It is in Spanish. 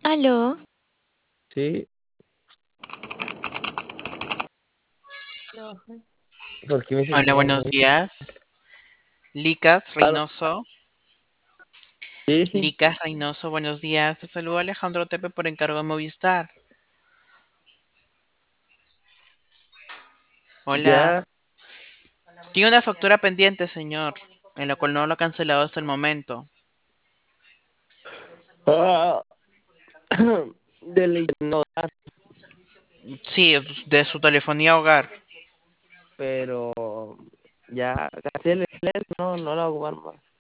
Aló, Sí, ¿por qué me dices Hola, que buenos días. Licas aló? Reynoso. Sí, Licas Reynoso, buenos días. Te saluda Alejandro Tepe por encargo de Movistar. Hola. ya. Tiene una factura pendiente, señor, en la cual no lo ha cancelado hasta el momento. Ah, del no, Sí, de su telefonía hogar. pero ya cancele, no, no lo voy a ocupar más.